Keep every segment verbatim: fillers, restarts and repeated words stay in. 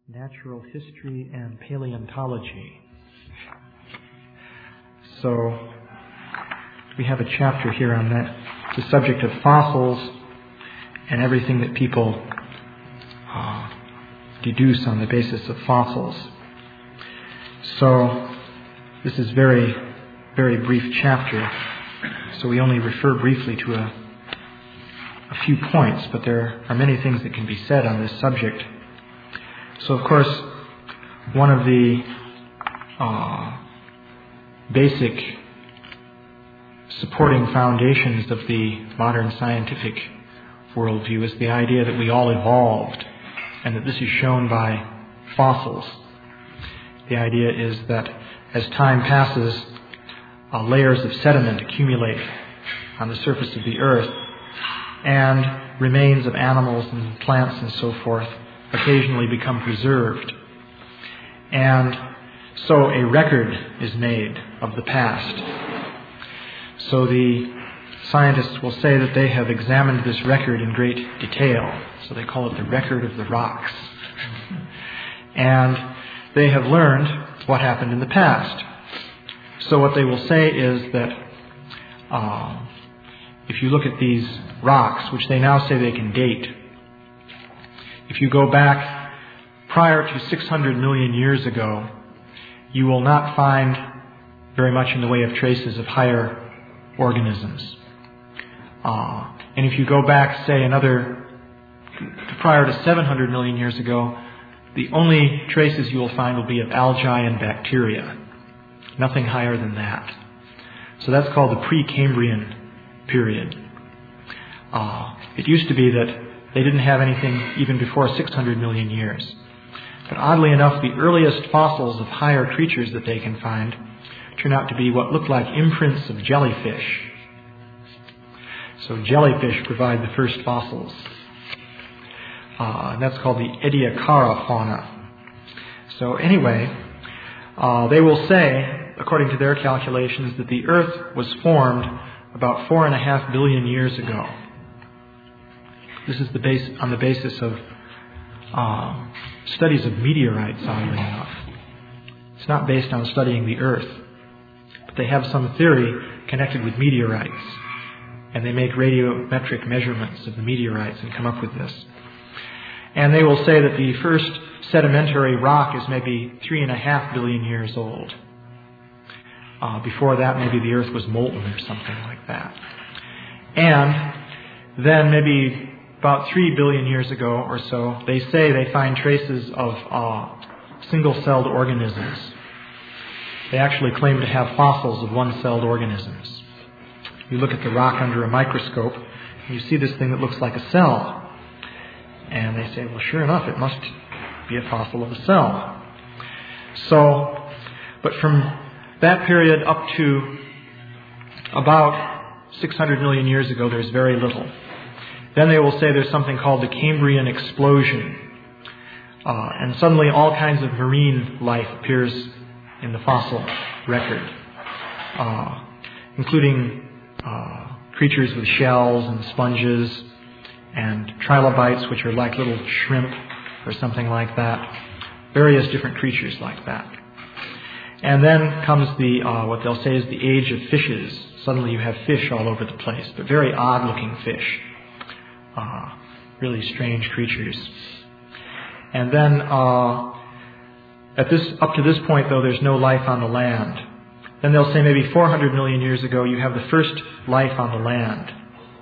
Natural History and Paleontology. So we have a chapter here on that, the subject of fossils and everything that people uh, deduce on the basis of fossils. So this is very, very brief chapter. So we only refer briefly to a, a few points, but there are many things that can be said on this subject. So, of course, one of the uh, basic supporting foundations of the modern scientific worldview is the idea that we all evolved, and that this is shown by fossils. The idea is that as time passes, uh, layers of sediment accumulate on the surface of the earth, and remains of animals and plants and so forth occasionally become preserved. And so a record is made of the past. So the scientists will say that they have examined this record in great detail. So they call it the record of the rocks. And they have learned what happened in the past. So what they will say is that uh, if you look at these rocks, which they now say they can date, if you go back prior to six hundred million years ago, you will not find very much in the way of traces of higher organisms. Uh, and if you go back, say, another prior to seven hundred million years ago, the only traces you will find will be of algae and bacteria. Nothing higher than that. So that's called the Precambrian period. Uh, it used to be that they didn't have anything even before six hundred million years. But oddly enough, the earliest fossils of higher creatures that they can find turn out to be what look like imprints of jellyfish. So jellyfish provide the first fossils. Uh, and that's called the Ediacara fauna. So anyway, uh, they will say, according to their calculations, that the Earth was formed about four and a half billion years ago. This is the base, on the basis of uh, studies of meteorites, oddly enough. It's not based on studying the Earth, but they have some theory connected with meteorites, and they make radiometric measurements of the meteorites and come up with this. And they will say that the first sedimentary rock is maybe three and a half billion years old. Uh, before that, maybe the Earth was molten or something like that. And then maybe about three billion years ago or so, they say they find traces of uh, single-celled organisms. They actually claim to have fossils of one-celled organisms. You look at the rock under a microscope, and you see this thing that looks like a cell. And they say, well, sure enough, it must be a fossil of a cell. So, but from that period up to about six hundred million years ago, there's very little. Then they will say there's something called the Cambrian explosion. Uh, and suddenly all kinds of marine life appears in the fossil record, uh, including uh, creatures with shells and sponges and trilobites, which are like little shrimp or something like that. Various different creatures like that. And then comes the uh, what they'll say is the age of fishes. Suddenly you have fish all over the place, but very odd-looking fish. Uh, really strange creatures. And then uh, at this, up to this point, though, there's no life on the land. Then they'll say maybe four hundred million years ago, you have the first life on the land.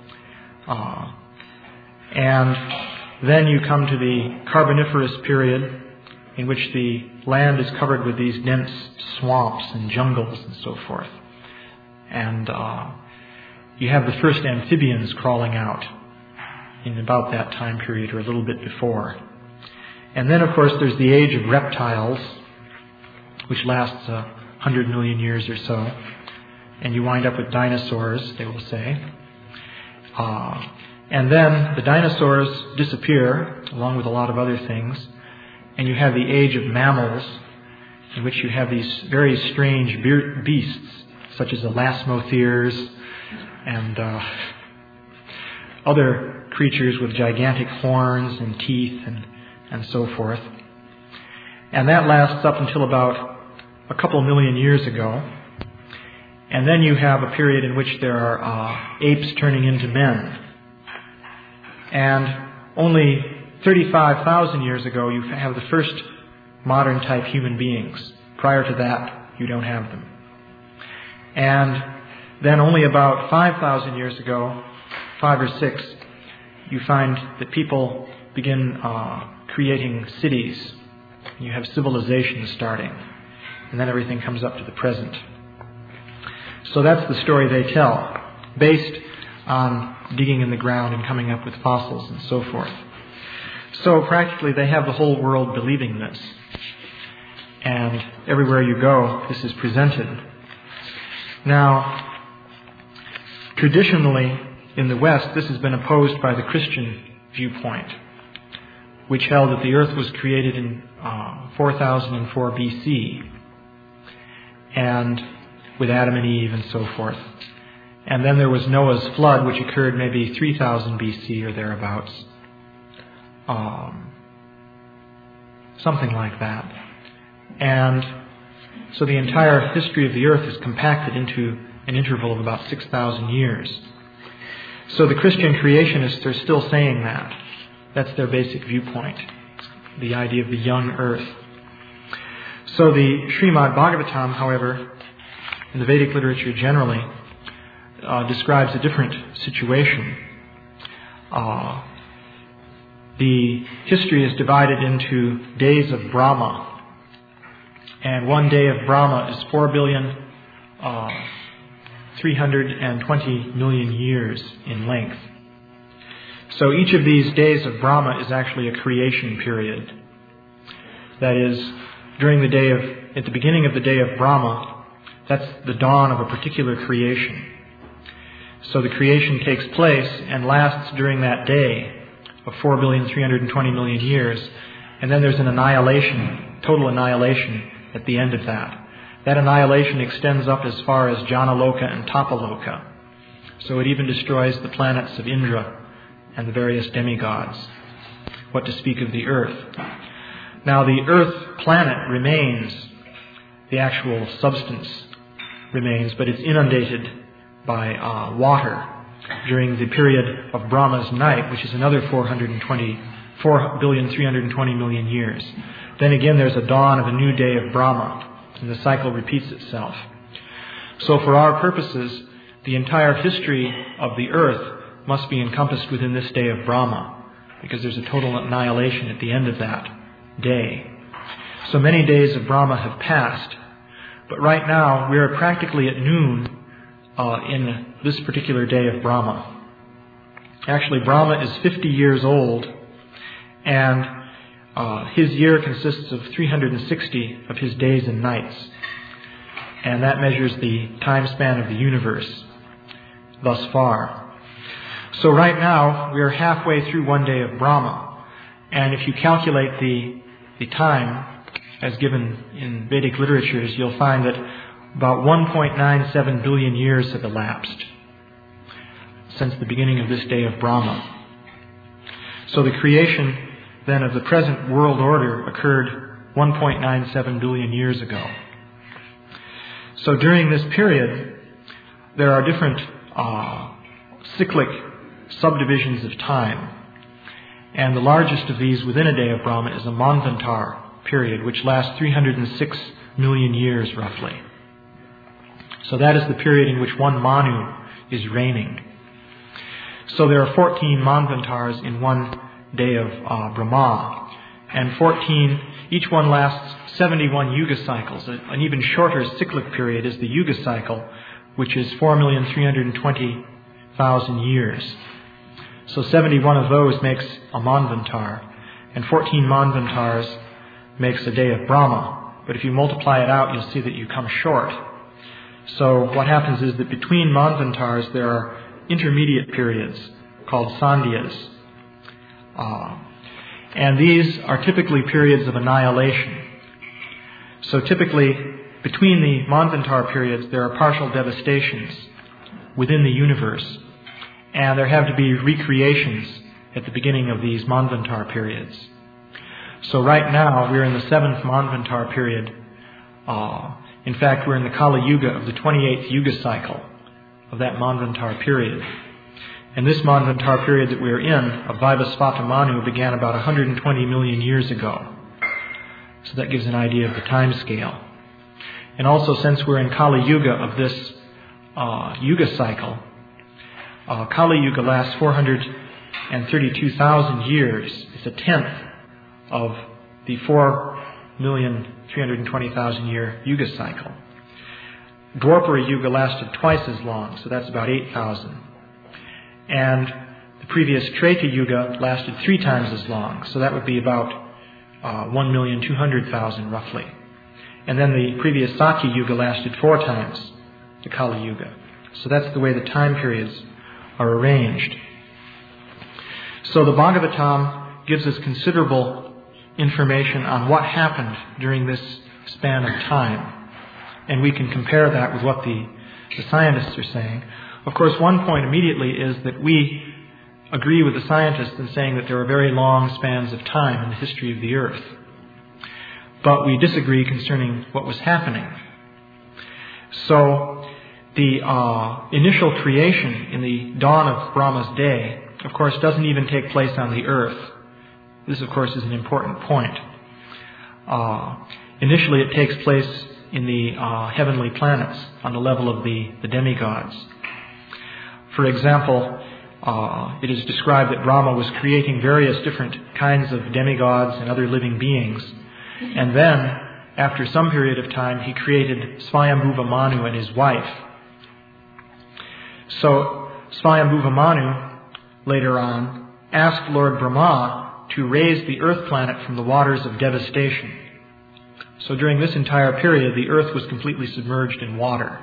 Uh, and then you come to the Carboniferous period, in which the land is covered with these dense swamps and jungles and so forth. And uh, you have the first amphibians crawling out in about that time period or a little bit before. And then, of course, there's the age of reptiles, which lasts a hundred million years or so. And you wind up with dinosaurs, they will say. Uh, and then the dinosaurs disappear, along with a lot of other things. And you have the age of mammals, in which you have these very strange be- beasts, such as elasmotheres and uh, other creatures with gigantic horns and teeth and, and so forth. And that lasts up until about a couple million years ago. And then you have a period in which there are uh, apes turning into men. And only thirty-five thousand years ago, you have the first modern type human beings. Prior to that, you don't have them. And then only about five thousand years ago, five or six, you find that people begin uh, creating cities. You have civilization starting. And then everything comes up to the present. So that's the story they tell, based on digging in the ground and coming up with fossils and so forth. So practically they have the whole world believing this. And everywhere you go, this is presented. Now, traditionally in the West, this has been opposed by the Christian viewpoint, which held that the earth was created in uh, four thousand four B C, and with Adam and Eve and so forth. And then there was Noah's flood, which occurred maybe three thousand B C or thereabouts. Um, something like that. And so the entire history of the earth is compacted into an interval of about six thousand years. So the Christian creationists are still saying that. That's their basic viewpoint, the idea of the young earth. So the Srimad Bhagavatam, however, in the Vedic literature generally, uh, describes a different situation. Uh, the history is divided into days of Brahma. And one day of Brahma is four billion, uh, three hundred twenty million years in length. So each of these days of Brahma is actually a creation period. That is, during the day of, at the beginning of the day of Brahma, that's the dawn of a particular creation. So the creation takes place and lasts during that day of four billion, three hundred twenty million years. And then there's an annihilation, total annihilation at the end of that. That annihilation extends up as far as Janaloka and Tapaloka. So it even destroys the planets of Indra and the various demigods. What to speak of the earth. Now the earth planet remains, the actual substance remains, but it's inundated by uh, water during the period of Brahma's night, which is another four billion, three hundred twenty million years. Then again there's a dawn of a new day of Brahma, and the cycle repeats itself. So for our purposes, the entire history of the earth must be encompassed within this day of Brahma, because there's a total annihilation at the end of that day. So many days of Brahma have passed, but right now we are practically at noon uh, in this particular day of Brahma. Actually, Brahma is fifty years old, and uh, his year consists of three hundred sixty of his days and nights, and that measures the time span of the universe thus far. So right now, we are halfway through one day of Brahma. And if you calculate the, the time as given in Vedic literatures, you'll find that about one point nine seven billion years have elapsed since the beginning of this day of Brahma. So the creation then of the present world order occurred one point nine seven billion years ago. So during this period, there are different uh, cyclic subdivisions of time. And the largest of these within a day of Brahma is a Manvantar period, which lasts three hundred six million years roughly. So that is the period in which one Manu is reigning. So there are fourteen Manvantars in one day of uh, Brahma, and fourteen, each one lasts seventy-one Yuga cycles. An even shorter cyclic period is the Yuga cycle, which is four million, three hundred twenty thousand years. So seventy-one of those makes a Manvantar, and fourteen Manvantars makes a day of Brahma. But if you multiply it out, you'll see that you come short. So what happens is that between Manvantars there are intermediate periods called Sandhyas. Uh, and these are typically periods of annihilation. So typically, between the Manvantar periods, there are partial devastations within the universe. And there have to be recreations at the beginning of these Manvantar periods. So right now, we're in the seventh Manvantar period. Uh, in fact, we're in the Kali Yuga of the twenty-eighth Yuga cycle of that Manvantar period. And this Manvantar period that we're in, of Vaivasvata Manu, began about one hundred twenty million years ago. So that gives an idea of the time scale. And also, since we're in Kali Yuga of this uh, Yuga cycle, uh, Kali Yuga lasts four hundred thirty-two thousand years. It's a tenth of the four million three hundred twenty thousand year Yuga cycle. Dwapara Yuga lasted twice as long, so that's about eight thousand. And the previous Treta Yuga lasted three times as long, so that would be about uh, one million two hundred thousand roughly. And then the previous Sakya Yuga lasted four times the Kali Yuga. So that's the way the time periods are arranged. So the Bhagavatam gives us considerable information on what happened during this span of time. And we can compare that with what the, the scientists are saying. Of course, one point immediately is that we agree with the scientists in saying that there are very long spans of time in the history of the earth. But we disagree concerning what was happening. So, the uh, initial creation in the dawn of Brahma's day, of course, doesn't even take place on the earth. This, of course, is an important point. Uh, initially, it takes place in the uh, heavenly planets on the level of the, the demigods. For example, uh, it is described that Brahma was creating various different kinds of demigods and other living beings. And then, after some period of time, he created Swayambhuva Manu and his wife. So, Swayambhuva Manu, later on, asked Lord Brahma to raise the earth planet from the waters of devastation. So during this entire period, the earth was completely submerged in water.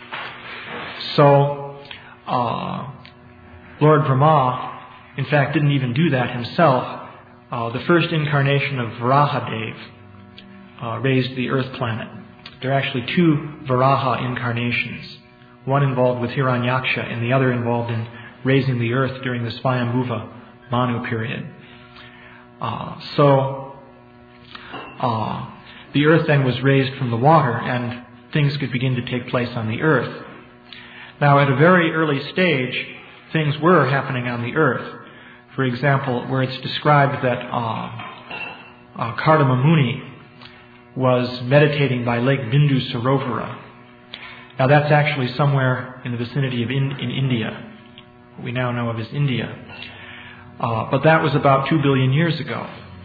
So, uh, Lord Brahma, in fact, didn't even do that himself. Uh, the first incarnation of Varahadev uh, raised the earth planet. There are actually two Varaha incarnations. One involved with Hiranyaksha and the other involved in raising the earth during the Swayambhuva Manu period. Uh, so, uh, the earth then was raised from the water and things could begin to take place on the earth. Now, at a very early stage, things were happening on the earth. For example, where it's described that uh, uh, Kardama Muni was meditating by Lake Bindu Sarovara. Now, that's actually somewhere in the vicinity of in, in India. What we now know of as India. Uh, but that was about two billion years ago.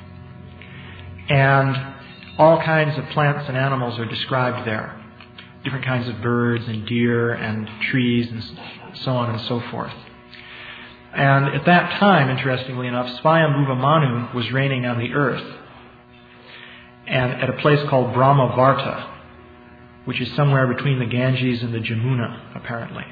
And all kinds of plants and animals are described there. Different kinds of birds and deer and trees and so on and so forth. And at that time, interestingly enough, Swayambhuva Manu was reigning on the earth. And at a place called Brahmavarta, which is somewhere between the Ganges and the Jamuna, apparently.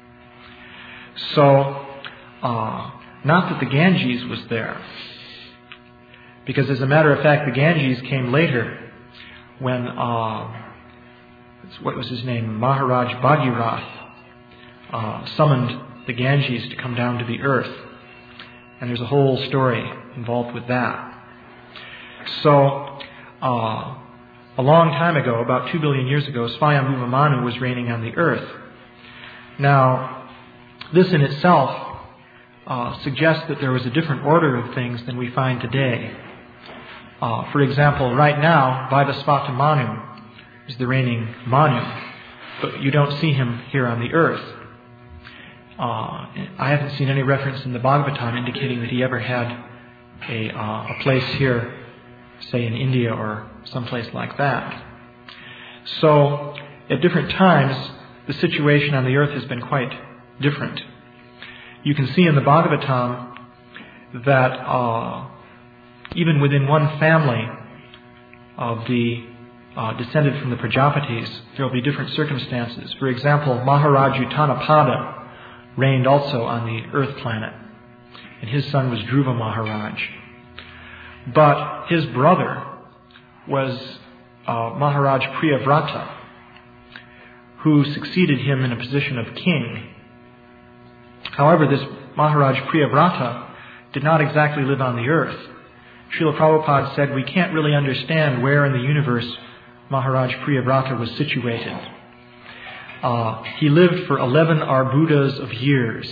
So, uh, not that the Ganges was there. Because as a matter of fact, the Ganges came later when, uh, what was his name, Maharaj Bhagirath uh, summoned the Ganges to come down to the earth. And there's a whole story involved with that. So, uh, a long time ago, about two billion years ago, Swayambhuva Manu was reigning on the earth. Now, this in itself uh, suggests that there was a different order of things than we find today. Uh, for example, right now, Vaivasvata Manu is the reigning Manu, but you don't see him here on the earth. Uh, I haven't seen any reference in the Bhagavatam indicating that he ever had a, uh, a place here, say in India or someplace like that. So, at different times, the situation on the earth has been quite different. You can see in the Bhagavatam that uh, even within one family of the uh, descended from the Prajapatis, there will be different circumstances. For example, Maharaj Utanapada reigned also on the earth planet, and his son was Dhruva Maharaj. But his brother was uh, Maharaj Priyavrata, who succeeded him in a position of king. However, this Maharaj Priyavrata did not exactly live on the earth. Srila Prabhupada said we can't really understand where in the universe Maharaj Priyavrata was situated. Uh, he lived for eleven arbudas of years.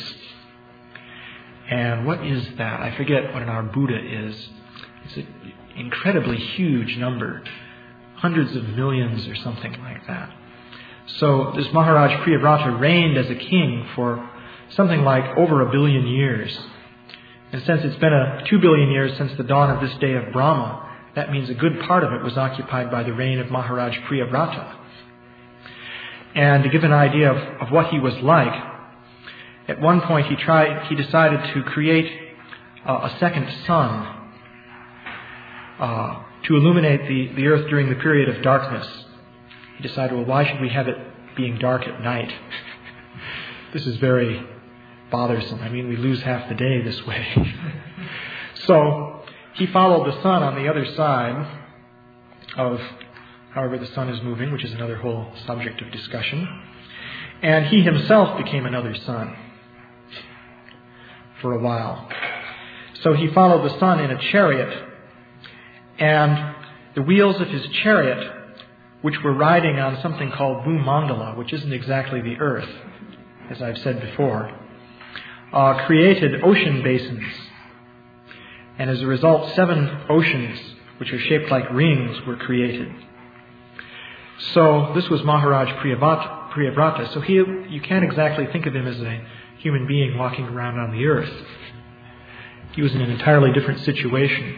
And what is that? I forget what an arbuda is. It's an incredibly huge number. Hundreds of millions or something like that. So this Maharaj Priyavrata reigned as a king for something like over a billion years. And since it's been a two billion years since the dawn of this day of Brahma, that means a good part of it was occupied by the reign of Maharaj Priyavrata. And to give an idea of, of what he was like, at one point he tried, he decided to create uh, a second sun uh, to illuminate the, the earth during the period of darkness. He decided, well, why should we have it being dark at night? This is very bothersome. I mean, we lose half the day this way. So he followed the sun on the other side of however the sun is moving, which is another whole subject of discussion. And he himself became another sun for a while. So he followed the sun in a chariot, and the wheels of his chariot, which were riding on something called Bhumandala, which isn't exactly the earth, as I've said before, uh, created ocean basins. And as a result, seven oceans, which are shaped like rings, were created. So this was Maharaj Priyavrata. Priyavrata. So he, you can't exactly think of him as a human being walking around on the earth. He was in an entirely different situation.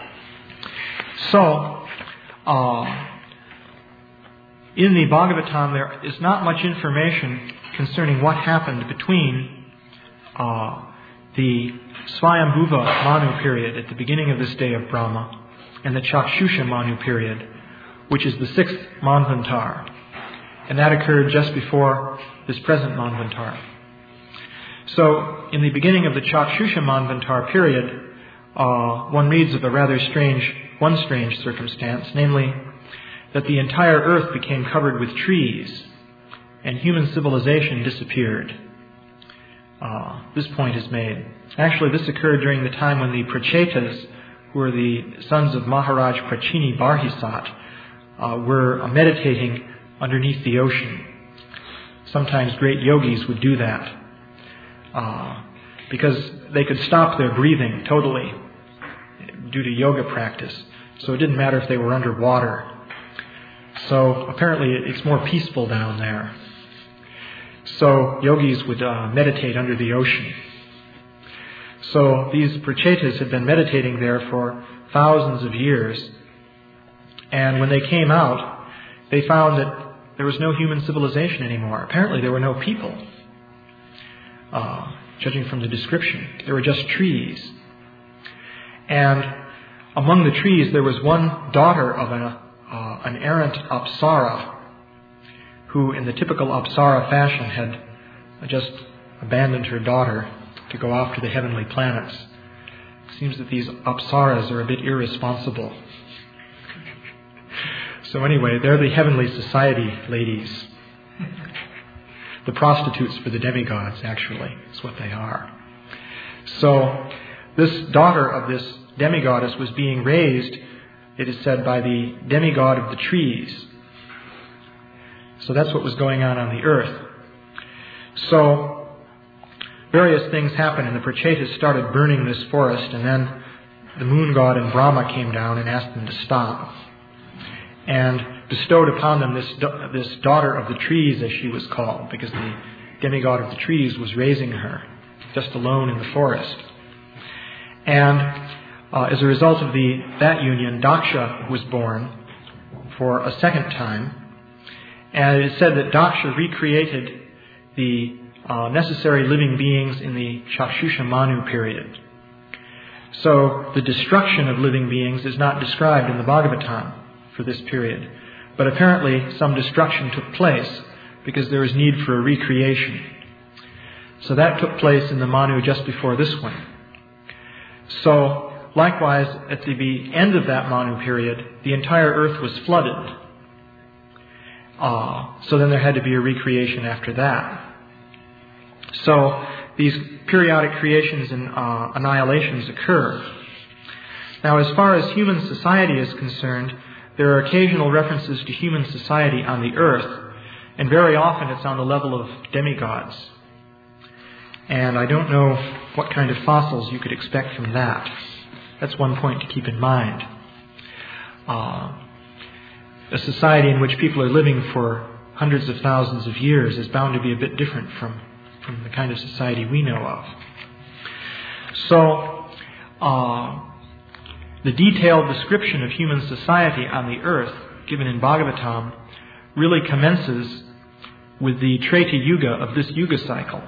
So, uh, in the Bhagavatam, there is not much information concerning what happened between uh, the Swayambhuva Manu period at the beginning of this day of Brahma and the Chakshusha Manu period, which is the sixth Manvantar. And that occurred just before this present Manvantar. So, in the beginning of the Chakshusha Manvantar period, uh, one reads of a rather strange, one strange circumstance, namely that the entire earth became covered with trees and human civilization disappeared. Uh, this point is made. Actually, this occurred during the time when the Prachetas, who were the sons of Maharaj Prachini Barhisat, uh, were meditating underneath the ocean. Sometimes great yogis would do that uh, because they could stop their breathing totally due to yoga practice. So it didn't matter if they were underwater. So apparently it's more peaceful down there. So yogis would uh, meditate under the ocean. So these prachetas had been meditating there for thousands of years. And when they came out, they found that there was no human civilization anymore. Apparently there were no people. Uh, judging from the description, there were just trees. And among the trees there was one daughter of a, uh, an errant Apsara, who in the typical Apsara fashion had just abandoned her daughter to go off to the heavenly planets. It seems that these Apsaras are a bit irresponsible. So anyway, they're the heavenly society ladies. The prostitutes for the demigods, actually, is what they are. So this daughter of this demigoddess was being raised, it is said, by the demigod of the trees. So that's what was going on on the earth. So various things happened, and the Prachetas started burning this forest, and then the moon god and Brahma came down and asked them to stop, and bestowed upon them this this daughter of the trees, as she was called, because the demigod of the trees was raising her, just alone in the forest. And uh, as a result of the that union, Daksha was born for a second time. And it is said that Daksha recreated the uh, necessary living beings in the Chakshusha Manu period. So the destruction of living beings is not described in the Bhagavatam for this period. But apparently some destruction took place because there was need for a recreation. So that took place in the Manu just before this one. So likewise, at the end of that Manu period, the entire earth was flooded. Uh, so then there had to be a recreation after that. So these periodic creations and uh, annihilations occur. Now, as far as human society is concerned, there are occasional references to human society on the earth, and very often it's on the level of demigods. And I don't know what kind of fossils you could expect from that. That's one point to keep in mind. Uh, a society in which people are living for hundreds of thousands of years is bound to be a bit different from, from the kind of society we know of. So, uh, the detailed description of human society on the earth given in Bhagavatam really commences with the Treta Yuga of this Yuga cycle.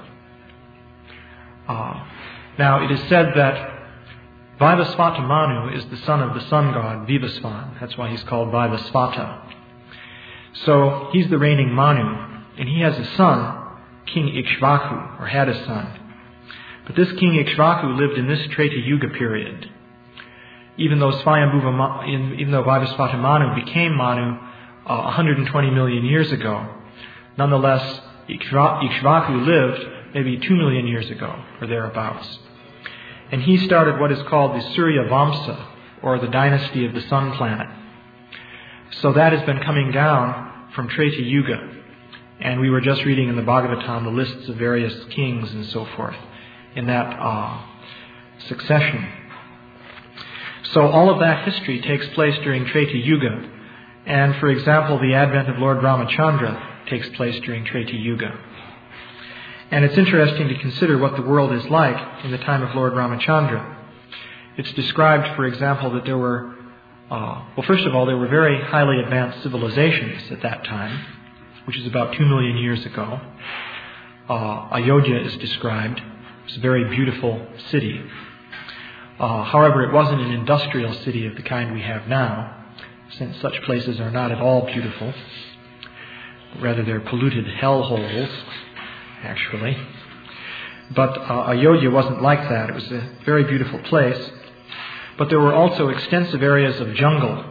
Uh, now, it is said that Vivasvata Manu is the son of the sun god Vivasvan. That's why he's called Vivasvata. So, he's the reigning Manu, and he has a son, King Ikshvaku, or had a son. But this King Ikshvaku lived in this Treta Yuga period. Even though Svayambhuva, even though Vivasvata Manu became Manu uh, one hundred twenty million years ago, nonetheless, Ikshvaku lived maybe two million years ago, or thereabouts. And he started what is called the Surya Vamsa, or the dynasty of the sun planet. So that has been coming down from Treta Yuga. And we were just reading in the Bhagavatam the lists of various kings and so forth in that uh, succession. So all of that history takes place during Treta Yuga. And for example, the advent of Lord Ramachandra takes place during Treta Yuga. And it's interesting to consider what the world is like in the time of Lord Ramachandra. It's described, for example, that there were, uh, well, first of all, there were very highly advanced civilizations at that time, which is about two million years ago. Uh, Ayodhya is described. It's a very beautiful city. Uh, however, it wasn't an industrial city of the kind we have now, since such places are not at all beautiful. Rather, they're polluted hellholes, actually. But uh, Ayodhya wasn't like that. It was a very beautiful place. But there were also extensive areas of jungle.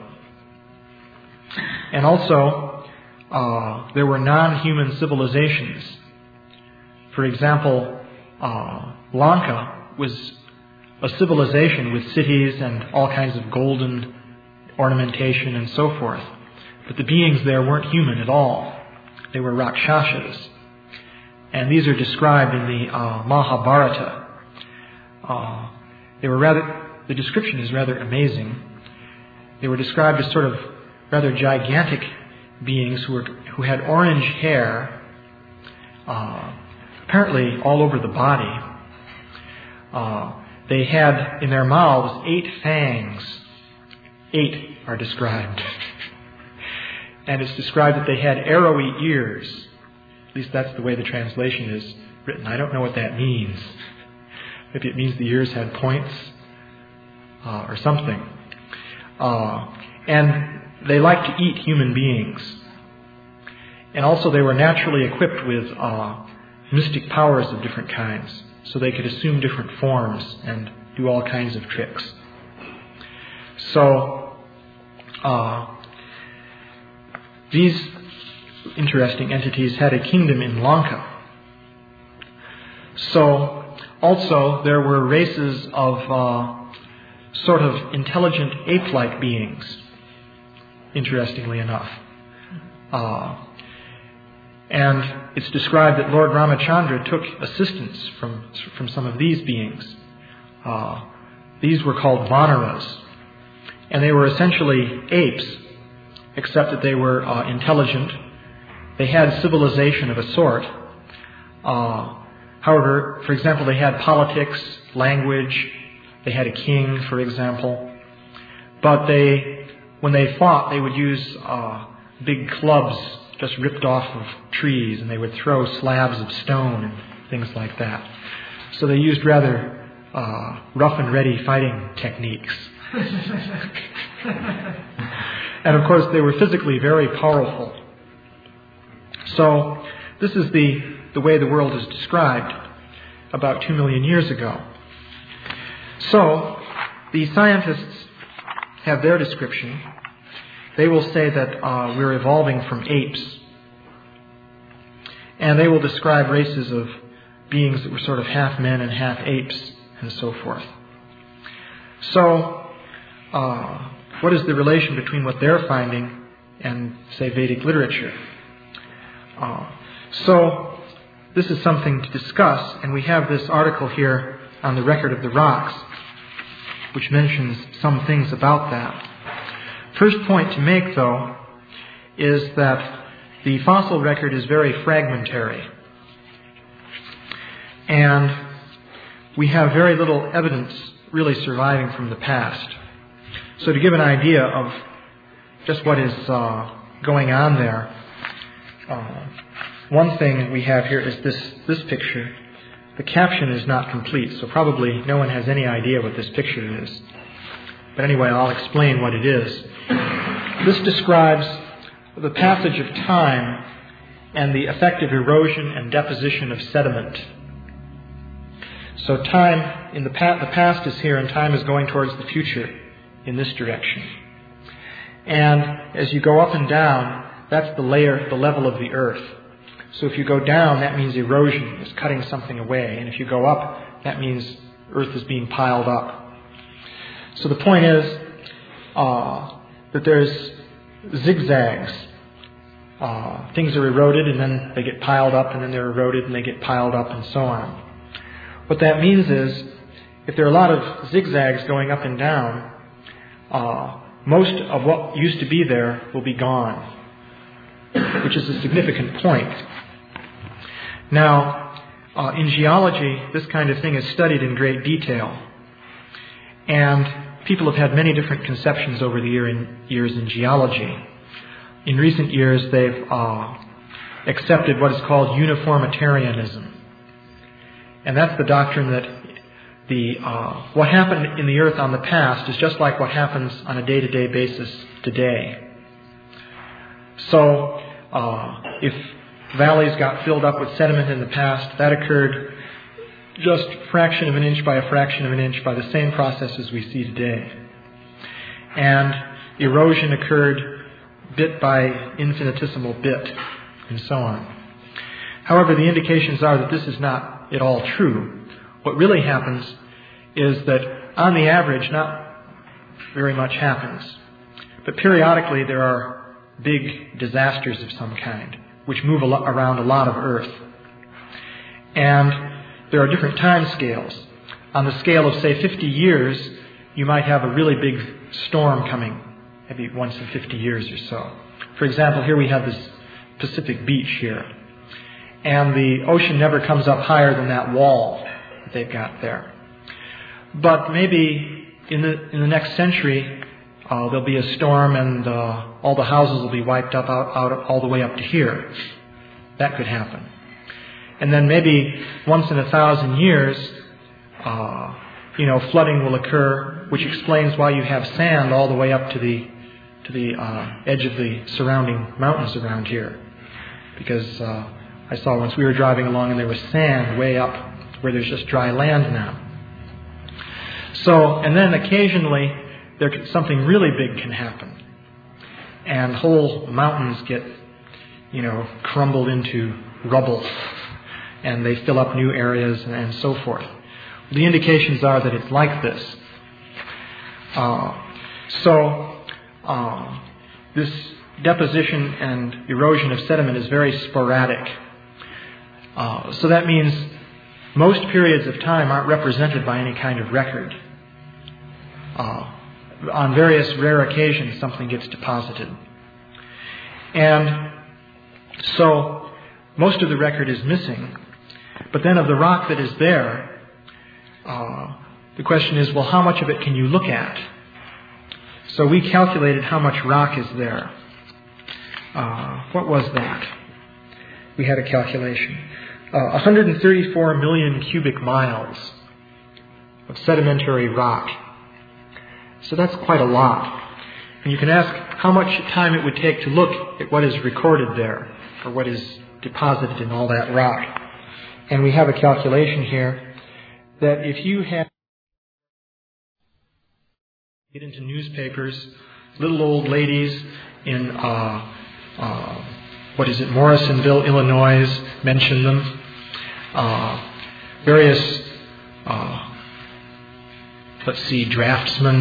And also, uh, there were non-human civilizations. For example, uh, Lanka was a civilization with cities and all kinds of golden ornamentation and so forth. But the beings there weren't human at all. They were Rakshasas. And these are described in the uh, Mahabharata. Uh, they were rather, the description is rather amazing. They were described as sort of rather gigantic beings who were who had orange hair, uh, apparently all over the body. Uh, they had in their mouths eight fangs. Eight are described. And it's described that they had arrowy ears. At least that's the way the translation is written. I don't know what that means. Maybe it means the ears had points uh, or something. Uh, and they liked to eat human beings. And also they were naturally equipped with uh, mystic powers of different kinds. So they could assume different forms and do all kinds of tricks. So, uh, these interesting entities had a kingdom in Lanka. So, also, there were races of uh, sort of intelligent ape-like beings, interestingly enough. Uh, and it's described that Lord Ramachandra took assistance from, from some of these beings. Uh, these were called Vanaras. And they were essentially apes, except that they were uh, intelligent. They had civilization of a sort. Uh, however, for example, they had politics, language. They had a king, for example. But they, when they fought, they would use uh, big clubs just ripped off of trees, and they would throw slabs of stone and things like that. So they used rather uh, rough and ready fighting techniques. And of course, they were physically very powerful. So this is the, the way the world is described about two million years ago. So the scientists have their description. They will say that uh, we're evolving from apes. And they will describe races of beings that were sort of half men and half apes and so forth. So uh, what is the relation between what they're finding and, say, Vedic literature? Uh, so this is something to discuss, and we have this article here on the record of the rocks, which mentions some things about that. First point to make, though, is that the fossil record is very fragmentary. And we have very little evidence really surviving from the past. So to give an idea of just what is uh, going on there, uh, one thing we have here is this, this picture. The caption is not complete, so probably no one has any idea what this picture is. But anyway, I'll explain what it is. This describes the passage of time and the effect of erosion and deposition of sediment. So time, in the, pa- the past is here, and time is going towards the future in this direction. And as you go up and down, that's the layer, the level of the earth. So if you go down, that means erosion is cutting something away. And if you go up, that means earth is being piled up. So the point is uh, that there's zigzags. Uh, things are eroded, and then they get piled up, and then they're eroded, and they get piled up, and so on. What that means is, if there are a lot of zigzags going up and down, uh, most of what used to be there will be gone, which is a significant point. Now, uh, in geology, this kind of thing is studied in great detail, and people have had many different conceptions over the year in, years in geology. In recent years, they've uh, accepted what is called uniformitarianism. And that's the doctrine that the uh, what happened in the earth on the past is just like what happens on a day-to-day basis today. So, uh, if valleys got filled up with sediment in the past, that occurred just a fraction of an inch by a fraction of an inch by the same process as we see today. And erosion occurred bit by infinitesimal bit, and so on. However, the indications are that this is not at all true. What really happens is that, on the average, not very much happens. But periodically there are big disasters of some kind, which move a lot around a lot of earth. And there are different time scales. On the scale of, say, fifty years, you might have a really big storm coming, maybe once in fifty years or so. For example, here we have this Pacific beach here. And the ocean never comes up higher than that wall that they've got there. But maybe in the in the next century, uh, there'll be a storm, and uh, all the houses will be wiped up out, out all the way up to here. That could happen. And then maybe once in a thousand years, uh, you know, flooding will occur, which explains why you have sand all the way up to the to the uh, edge of the surrounding mountains around here, because. Uh, I saw once we were driving along and there was sand way up where there's just dry land now. So, and then occasionally there something really big can happen. And whole mountains get, you know, crumbled into rubble. And they fill up new areas and, and so forth. The indications are that it's like this. Uh, so, uh, this deposition and erosion of sediment is very sporadic. Uh, so that means most periods of time aren't represented by any kind of record. Uh, on various rare occasions, something gets deposited. And so most of the record is missing. But then of the rock that is there, uh, the question is, well, how much of it can you look at? So we calculated how much rock is there. Uh, what was that? We had a calculation. Uh, one hundred thirty-four million cubic miles of sedimentary rock. So that's quite a lot. And you can ask how much time it would take to look at what is recorded there, or what is deposited in all that rock. And we have a calculation here that if you have get into newspapers, little old ladies in uh, uh, what is it, Morrisonville, Illinois, mention them. Uh, various, uh, let's see, draftsmen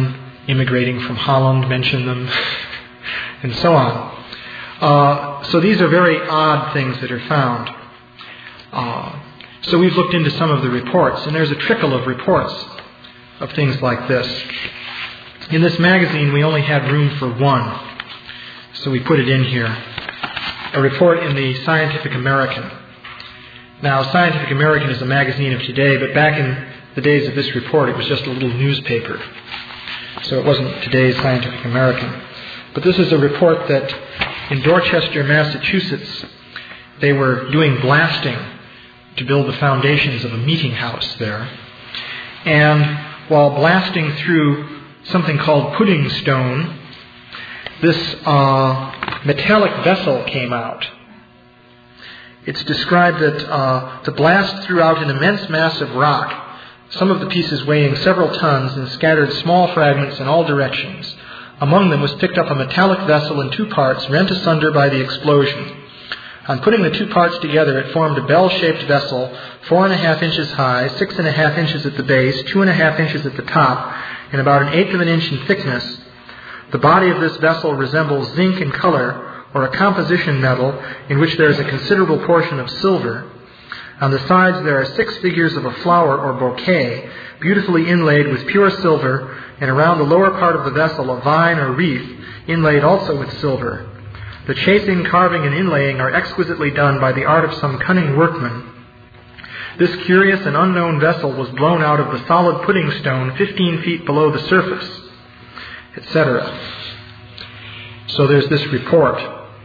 immigrating from Holland mention them, and so on. Uh, so these are very odd things that are found. Uh, so we've looked into some of the reports, and there's a trickle of reports of things like this. In this magazine, we only had room for one, so we put it in here. A report in the Scientific American. Now, Scientific American is a magazine of today, but back in the days of this report, it was just a little newspaper. So it wasn't today's Scientific American. But this is a report that in Dorchester, Massachusetts, they were doing blasting to build the foundations of a meeting house there. And while blasting through something called pudding stone, this uh, metallic vessel came out. It's described that uh, the blast threw out an immense mass of rock, some of the pieces weighing several tons, and scattered small fragments in all directions. Among them was picked up a metallic vessel in two parts, rent asunder by the explosion. On putting the two parts together, it formed a bell-shaped vessel, four and a half inches high, six and a half inches at the base, two and a half inches at the top, and about an eighth of an inch in thickness. The body of this vessel resembles zinc in color, or a composition metal in which there is a considerable portion of silver. On the sides there are six figures of a flower or bouquet, beautifully inlaid with pure silver, and around the lower part of the vessel a vine or wreath, inlaid also with silver. The chasing, carving, and inlaying are exquisitely done by the art of some cunning workman. This curious and unknown vessel was blown out of the solid pudding stone fifteen feet below the surface, et cetera. So there's this report.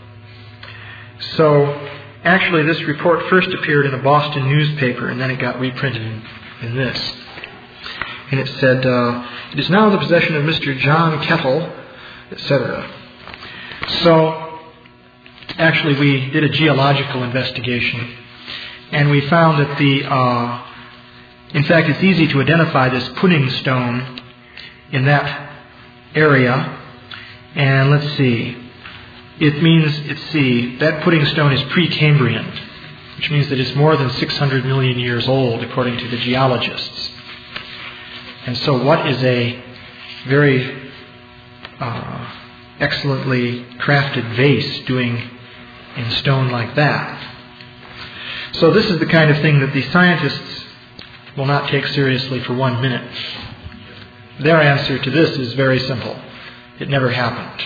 So actually this report first appeared in a Boston newspaper, and then it got reprinted in, in this. And it said, uh, it is now in the possession of Mister John Kettle, et cetera. So actually we did a geological investigation, and we found that the, uh, in fact, it's easy to identify this pudding stone in that area. And let's see, it means, let's see, that pudding stone is pre-Cambrian, which means that it's more than six hundred million years old, according to the geologists. And so what is a very uh, excellently crafted vase doing in stone like that? So this is the kind of thing that the scientists will not take seriously for one minute. Their answer to this is very simple. It never happened.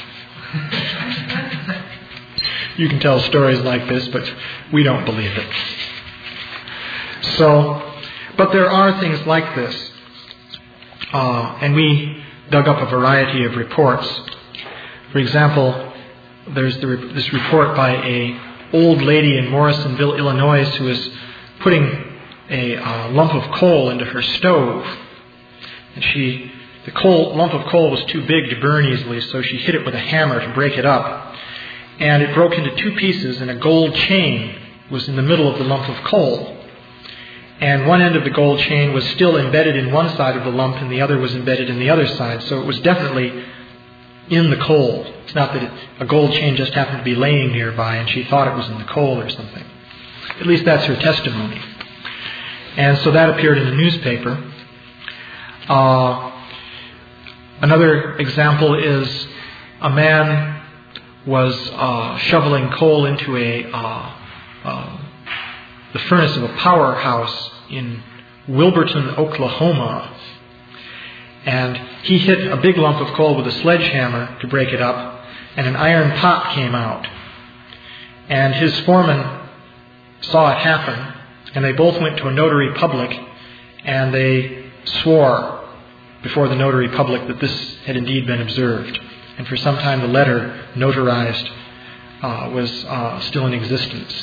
You can tell stories like this, but we don't believe it. So, but there are things like this. Uh, and we dug up a variety of reports. For example, there's the, this report by a old lady in Morrisonville, Illinois, who was putting a uh, lump of coal into her stove. And she, the coal, lump of coal was too big to burn easily, so she hit it with a hammer to break it up. And it broke into two pieces, and a gold chain was in the middle of the lump of coal. And one end of the gold chain was still embedded in one side of the lump, and the other was embedded in the other side. So it was definitely in the coal. It's not that it, a gold chain just happened to be laying nearby and she thought it was in the coal or something. At least that's her testimony. And so that appeared in the newspaper. Uh, another example is a man was uh, shoveling coal into a uh, uh, the furnace of a powerhouse in Wilburton, Oklahoma. And he hit a big lump of coal with a sledgehammer to break it up, and an iron pot came out. And his foreman saw it happen, and they both went to a notary public, and they swore before the notary public that this had indeed been observed. And for some time the letter notarized uh, was uh, still in existence.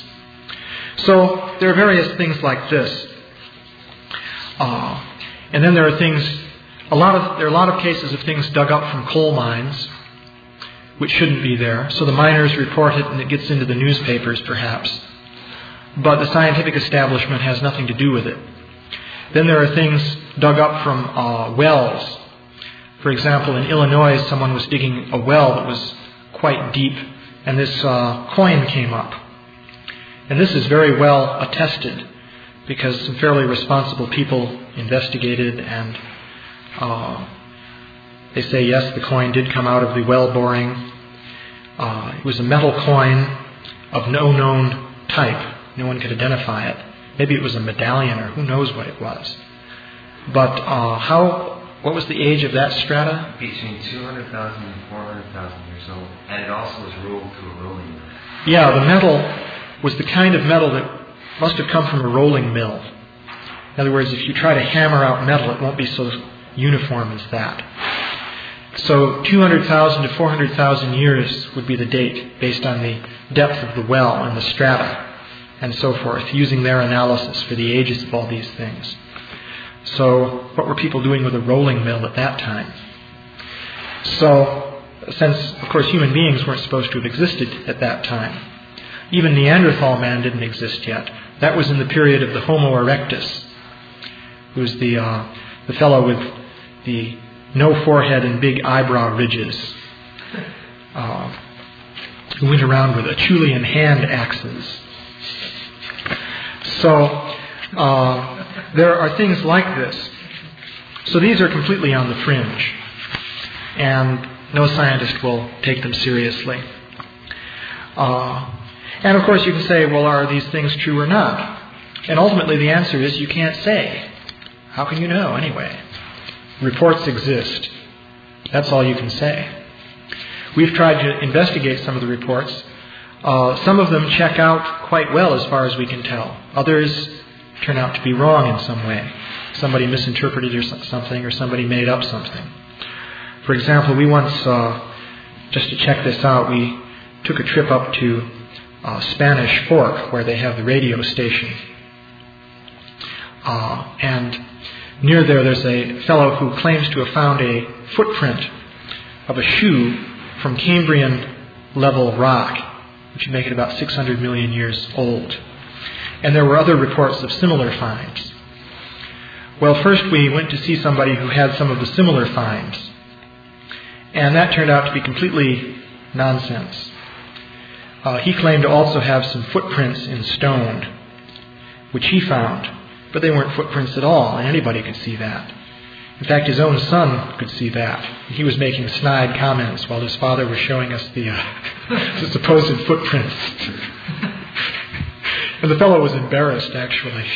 So there are various things like this. Uh, and then there are things, a lot of, there are a lot of cases of things dug up from coal mines, which shouldn't be there. So the miners report it and it gets into the newspapers perhaps. But the scientific establishment has nothing to do with it. Then there are things dug up from uh, wells. For example, in Illinois, someone was digging a well that was quite deep, and this uh, coin came up. And this is very well attested, because some fairly responsible people investigated and uh, They say, yes, the coin did come out of the well boring. Uh, it was a metal coin of no known type. No one could identify it. Maybe it was a medallion, or who knows what it was. But uh, how? What was the age of that strata? Between two hundred thousand and four hundred thousand years old. And it also was rolled through a rolling mill. Yeah, the metal was the kind of metal that must have come from a rolling mill. In other words, if you try to hammer out metal, it won't be so uniform as that. So two hundred thousand to four hundred thousand years would be the date based on the depth of the well and the strata and so forth, using their analysis for the ages of all these things. So what were people doing with a rolling mill at that time? So, since, of course, human beings weren't supposed to have existed at that time, even Neanderthal man didn't exist yet. That was in the period of the Homo erectus, who was the, uh, the fellow with the no forehead and big eyebrow ridges, uh, who went around with Acheulean hand axes. So, uh, there are things like this. So these are completely on the fringe, and no scientist will take them seriously. Uh, and of course you can say, well, are these things true or not? And ultimately the answer is you can't say. How can you know anyway? Reports exist. That's all you can say. We've tried to investigate some of the reports. Uh, some of them check out quite well as far as we can tell. Others turn out to be wrong in some way. Somebody misinterpreted or something, or somebody made up something. For example, we once, uh, just to check this out, we took a trip up to uh, Spanish Fork, where they have the radio station. Uh, and near there, there's a fellow who claims to have found a footprint of a shoe from Cambrian level rock, which would make it about six hundred million years old. And there were other reports of similar finds. Well, first we went to see somebody who had some of the similar finds. And that turned out to be completely nonsense. Uh, he claimed to also have some footprints in stone, which he found. But they weren't footprints at all, and anybody could see that. In fact, his own son could see that. He was making snide comments while his father was showing us the, uh, the supposed footprints. And the fellow was embarrassed, actually.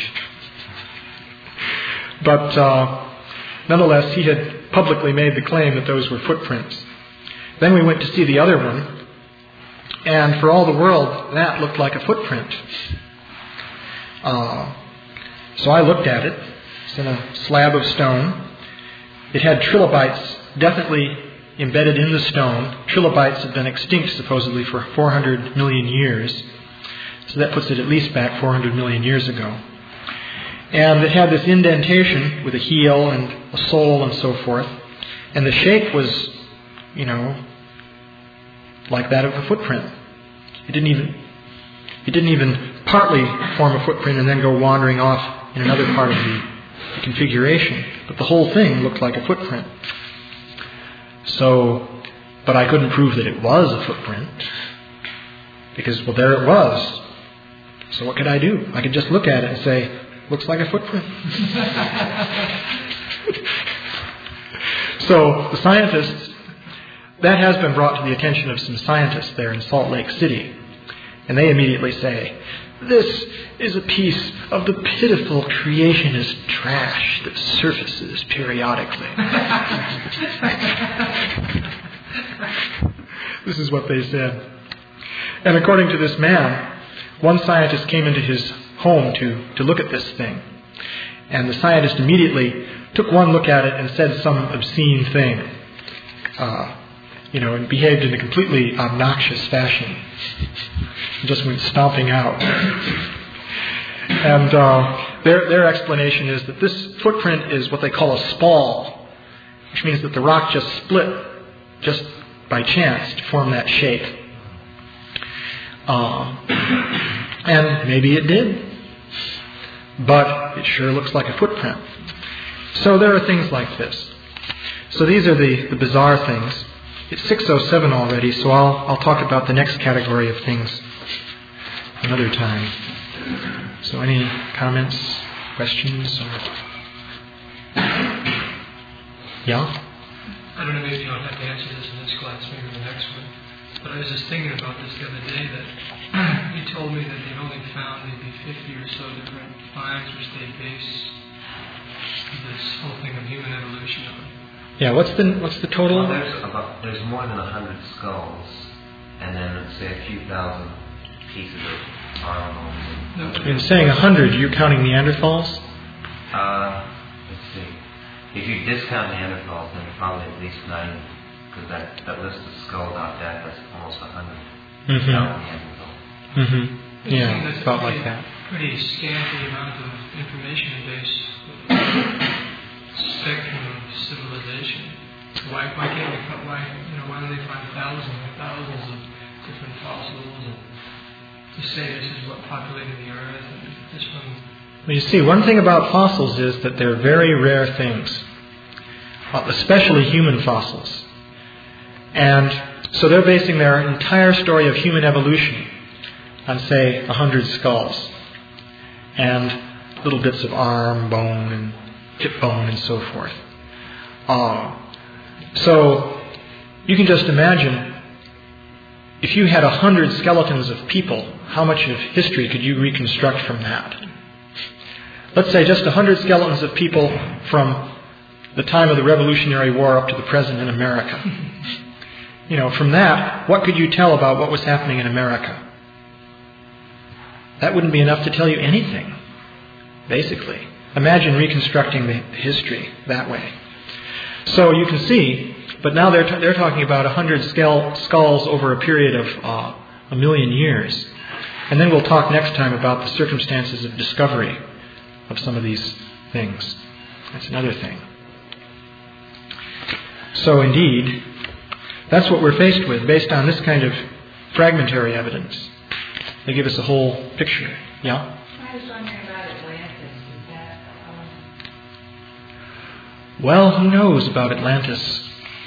But uh, nonetheless, he had publicly made the claim that those were footprints. Then we went to see the other one, and for all the world, that looked like a footprint. Uh, so I looked at it. It's in a slab of stone. It had trilobites definitely embedded in the stone. Trilobites have been extinct supposedly for four hundred million years. So that puts it at least back four hundred million years ago. And it had this indentation with a heel and a sole and so forth. And the shape was, you know, like that of a footprint. It didn't even, it didn't even partly form a footprint and then go wandering off in another part of the, the configuration. But the whole thing looked like a footprint. So, but I couldn't prove that it was a footprint. Because, well, there it was. So what could I do? I could just look at it and say, looks like a footprint. So the scientists, that has been brought to the attention of some scientists there in Salt Lake City. And they immediately say, this is a piece of the pitiful creationist trash that surfaces periodically. This is what they said. And according to this man, one scientist came into his home to, to look at this thing. And the scientist immediately took one look at it and said some obscene thing. Uh, you know, and behaved in a completely obnoxious fashion. He just went stomping out. And uh, their, their explanation is that this footprint is what they call a spall, which means that the rock just split just by chance to form that shape. Uh, and maybe it did, but it sure looks like a footprint. So there are things like this. So these are the, the bizarre things. It's six oh seven already, so I'll, I'll talk about the next category of things another time. So any comments, questions? Or... Yeah? I don't know, maybe you don't have to answer this in this class, maybe the next one. But I was just thinking about this the other day that you told me that they've only found maybe fifty or so different finds which they base this whole thing of human evolution on. Yeah, what's the what's the total? Well, there's about there's more than a hundred skulls, and then let's say a few thousand pieces of arm bones. In saying a hundred, you're counting Neanderthals? Uh, let's see. If you discount Neanderthals, then probably at least ninety, because that, that list of skulls out there, that's almost a hundred. Mm-hmm. Neanderthals. Mm-hmm. Yeah, that's about pretty, like that. Pretty scanty amount of information based spectrum of civilization. Why, why can't we? Why you know? Why do they find thousands and thousands of different fossils and to say this is what populated the earth and this one? Well, you see, one thing about fossils is that they're very rare things, especially human fossils. And so they're basing their entire story of human evolution on, say, a hundred skulls and little bits of arm, bone, and hip bone, and so forth. Uh, so you can just imagine, if you had a hundred skeletons of people, how much of history could you reconstruct from that? Let's say just a hundred skeletons of people from the time of the Revolutionary War up to the present in America. You know, from that, what could you tell about what was happening in America? That wouldn't be enough to tell you anything, basically. Imagine reconstructing the history that way. So you can see, but now they're, t- they're talking about a hundred skull- skulls over a period of uh, a million years. And then we'll talk next time about the circumstances of discovery of some of these things. That's another thing. So indeed, that's what we're faced with based on this kind of fragmentary evidence. They give us a whole picture. Yeah? I was wondering about Atlantis. Is that, um... Well, who knows about Atlantis?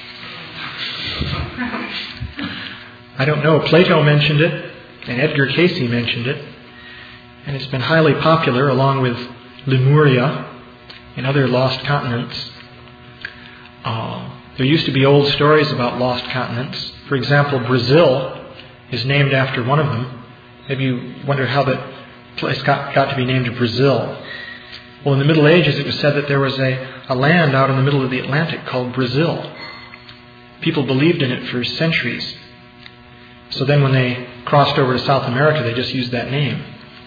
I don't know. Plato mentioned it, and Edgar Cayce mentioned it, and it's been highly popular along with Lemuria and other lost continents. Uh, there used to be old stories about lost continents. For example, Brazil is named after one of them. Maybe you wonder how that place got, got to be named Brazil. Well, in the Middle Ages, it was said that there was a, a land out in the middle of the Atlantic called Brazil. People believed in it for centuries. So then when they crossed over to South America, they just used that name.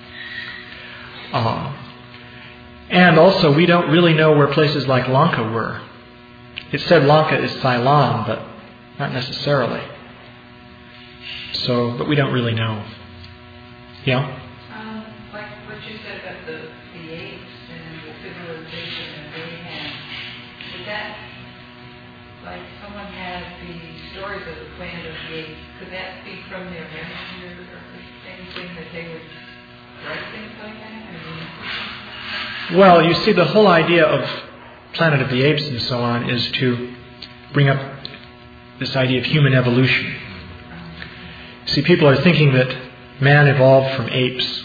Uh, and also, we don't really know where places like Lanka were. It said Lanka is Ceylon, but not necessarily. So, but we don't really know. Yeah? Um, like what you said about the, the apes and the civilization that they had. Did that, like someone had the stories of the planet of the apes, could that be from their memory or, or anything that they would write things like that? I mean, well, you see, the whole idea of Planet of the Apes and so on is to bring up this idea of human evolution. See, people are thinking that man evolved from apes.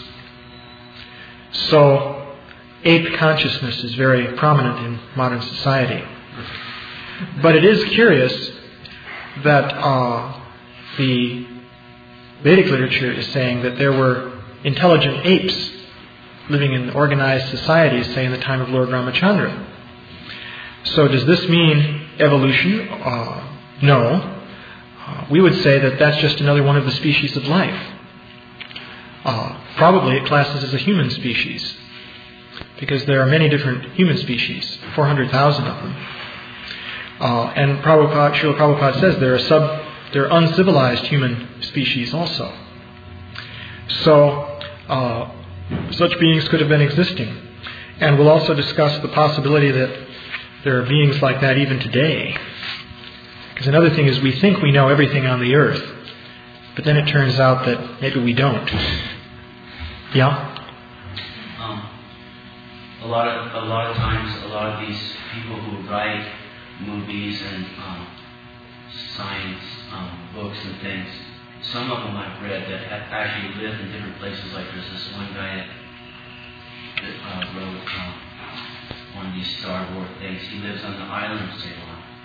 So, ape consciousness is very prominent in modern society. But it is curious that uh, the Vedic literature is saying that there were intelligent apes living in organized societies, say in the time of Lord Ramachandra. So does this mean evolution? Uh, no. Uh, we would say that that's just another one of the species of life. Uh, probably it classes as a human species, because there are many different human species, four hundred thousand of them. Uh, and Prabhupada, Srila Prabhupada says there are sub, there are uncivilized human species also. So uh, such beings could have been existing. And we'll also discuss the possibility that there are beings like that even today. Because another thing is we think we know everything on the earth, but then it turns out that maybe we don't. Yeah? Um, a lot of a lot of times, a lot of these people who write movies and um, science um, books and things, some of them I've read that have actually lived in different places. Like there's this one guy that, that uh, wrote um, one of these Star Wars things. He lives on the island of Ceylon.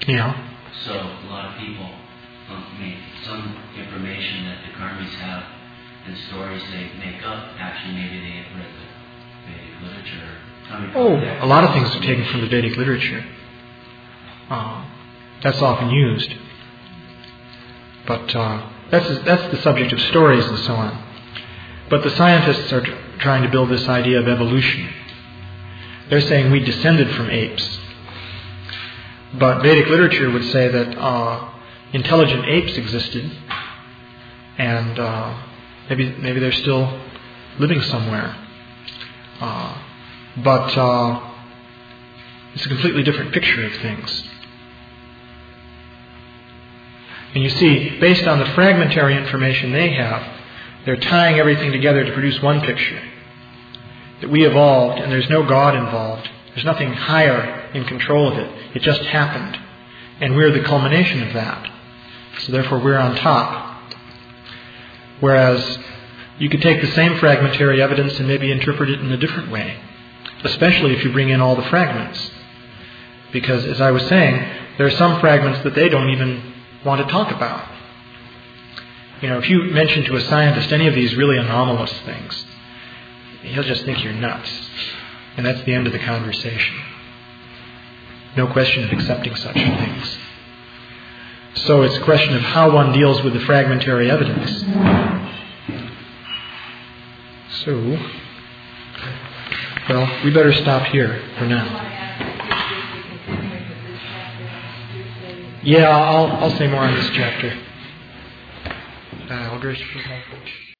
Yeah. So a lot of people, um, I mean, some information that the karmis have and stories they make up, actually maybe they have read the Vedic literature. Coming from Oh, there. a lot of things are taken from the Vedic literature. Uh, that's often used. But uh, that's that's the subject of stories and so on. But the scientists are t- trying to build this idea of evolution. They're saying we descended from apes. But Vedic literature would say that uh, intelligent apes existed, and uh, maybe maybe they're still living somewhere. Uh, but uh, it's a completely different picture of things. And you see, based on the fragmentary information they have, they're tying everything together to produce one picture. That we evolved, and there's no God involved. There's nothing higher in control of it. It just happened. And we're the culmination of that. So therefore we're on top. Whereas you could take the same fragmentary evidence and maybe interpret it in a different way. Especially if you bring in all the fragments. Because as I was saying, there are some fragments that they don't even want to talk about. You know, if you mention to a scientist any of these really anomalous things, he'll just think you're nuts. And that's the end of the conversation. No question of accepting such things. So it's a question of how one deals with the fragmentary evidence. So, well, we better stop here for now. Yeah, I'll I'll say more on this chapter. Uh, I'll grace you for